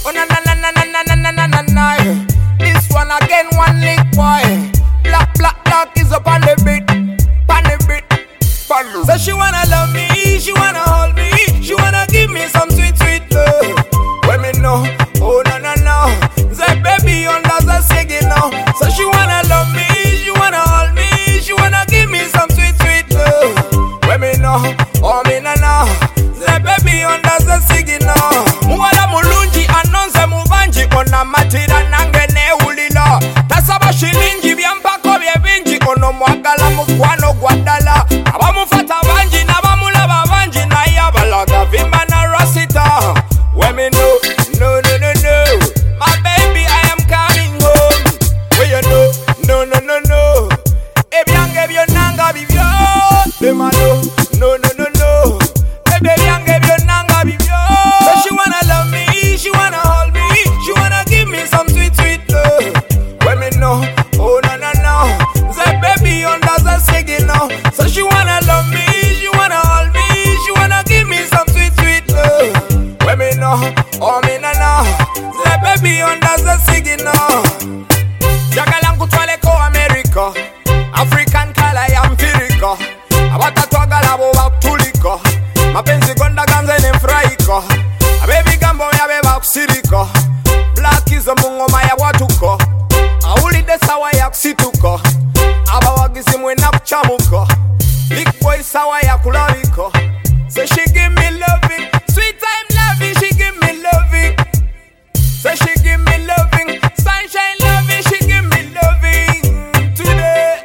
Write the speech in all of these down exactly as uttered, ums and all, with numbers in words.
Oh na na na na na na na na na na. This one again, one lick boy. Black black black is up on the beat, on the beat. So she wanna love me, she wanna hold me, she wanna give me some sweet sweet love. When me know, oh no no no, say baby under the singing now. So she wanna love me, she wanna hold me, she wanna give me some sweet sweet love. When me know, oh me no no, say baby under the singing now. Muwala mulungi anonze mubanji kona matira nangene ulilo. Tasaba shilingi byampako byebinji kono mwagala mukwano gwadala. Abamufata banji nabamulaba banji naye abalaga vimba na rasita. When me know, no no no no, my baby I am coming home. Where you know, no no no no, ebyange byonanga bibyo. Them a know, no no no no, ebyange byonanga bibyo. So she wanna love me, she wanna hold me, she wanna give me some sweet sweet love. When me know, oh no no no, say baby under the singing now. So she wanna love me, she wanna hold me, she wanna give me some sweet sweet love. When me know, oh me no no, say baby under the singing now. Jagalang kutwale ko America, African color ya mpirika. Abatatwagala bo bakutuliko, mapenzi gonda ganze nemfurahiko. Abebi gambo ya beba kusiriko, black is a mungoma ya watuko. Aulide sawa ya kusituko, abawagizi mwena kuchamuko. Big boy sawa ya kulawiko. Say she give me loving, sweet time loving, she give me loving. Say she give me loving, sunshine loving, she give me loving today.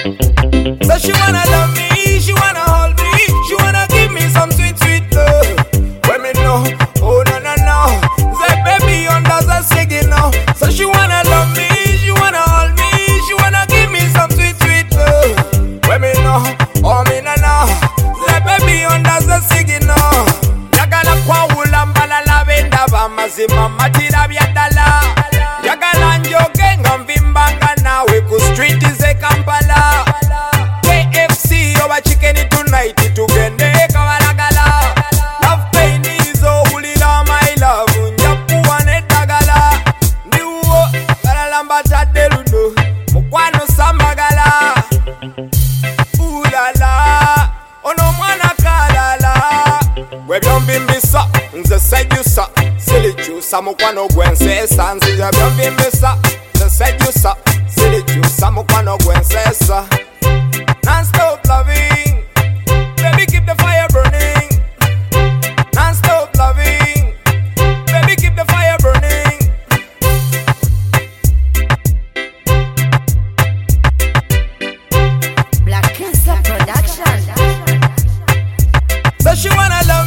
So she wanna love me, she wanna hold me, she wanna give me some sweet sweet love. When me know, oh no no no, say baby under the singing now. So she wanna love me, she wanna hold me, she wanna give me some sweet sweet love. When me know, oh me no no, say baby under the singing now. Yagala kwa ulambala la venda bamazima matira byadala. Yagala njoge ngamvimbanga nawe ku street ze Kampala. K F C oba chicken tonight tugende kabalagala. Love pain is ulila my love njapuwa nedagala. Niwo balalamba tadeluno mukwano samagala. Ulala ono mwana kalala. Webyombimbisa nze sejusa silichusa mukwano gwensesa. Nzija byombimbisa nze sejusa silichusa mukwano gwensesa. Non-stop loving, baby keep the fire burning. Non-stop loving, baby keep the fire burning. Black Cancer Production. So she wanna love